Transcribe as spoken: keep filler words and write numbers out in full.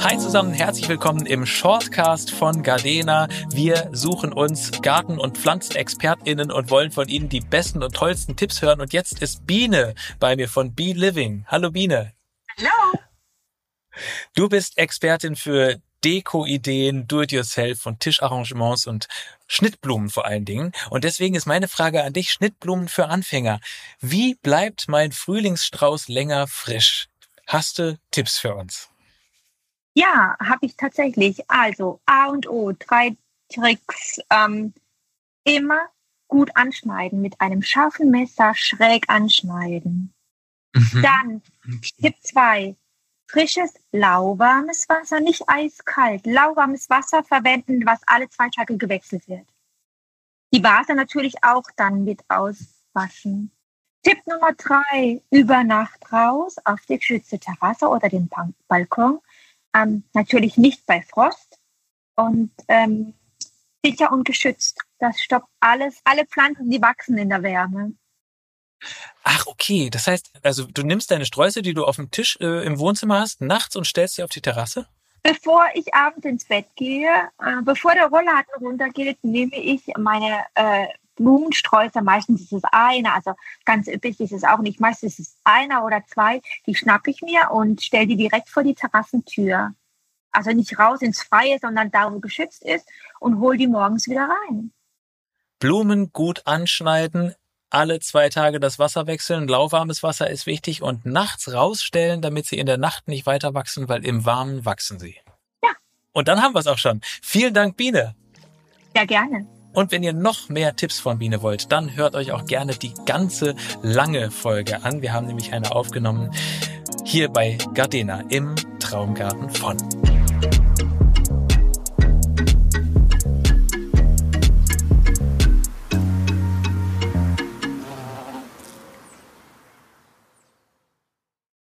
Hi zusammen, herzlich willkommen im Shortcast von Gardena. Wir suchen uns Garten- und PflanzenexpertInnen und wollen von Ihnen die besten und tollsten Tipps hören. Und jetzt ist Biene bei mir von Bee Living. Hallo Biene. Hallo. Du bist Expertin für Deko-Ideen, Do-it-yourself und Tischarrangements und Schnittblumen vor allen Dingen. Und deswegen ist meine Frage an dich, Schnittblumen für Anfänger. Wie bleibt mein Frühlingsstrauß länger frisch? Hast du Tipps für uns? Ja, habe ich tatsächlich. Also A und O, drei Tricks. Ähm, immer gut anschneiden, mit einem scharfen Messer schräg anschneiden. Mhm. Dann Tipp zwei, frisches, lauwarmes Wasser, nicht eiskalt. Lauwarmes Wasser verwenden, was alle zwei Tage gewechselt wird. Die Vase natürlich auch dann mit auswaschen. Tipp Nummer drei, über Nacht raus auf die geschützte Terrasse oder den Balkon. Ähm, natürlich nicht bei Frost und ähm, sicher und geschützt. Das stoppt alles, alle Pflanzen, die wachsen in der Wärme. Ach, okay. Das heißt, also du nimmst deine Sträuße, die du auf dem Tisch äh, im Wohnzimmer hast, nachts und stellst sie auf die Terrasse? Bevor ich abends ins Bett gehe, äh, bevor der Rollladen runtergeht, nehme ich meine äh, Blumensträuße, meistens ist es einer, also ganz üppig ist es auch nicht, meistens ist es einer oder zwei, die schnappe ich mir und stelle die direkt vor die Terrassentür. Also nicht raus ins Freie, sondern da, wo geschützt ist und hole die morgens wieder rein. Blumen gut anschneiden, alle zwei Tage das Wasser wechseln, lauwarmes Wasser ist wichtig und nachts rausstellen, damit sie in der Nacht nicht weiter wachsen, weil im Warmen wachsen sie. Ja. Und dann haben wir es auch schon. Vielen Dank, Biene. Ja, gerne. Und wenn ihr noch mehr Tipps von Biene wollt, dann hört euch auch gerne die ganze lange Folge an. Wir haben nämlich eine aufgenommen hier bei Gardena im Traumgarten von.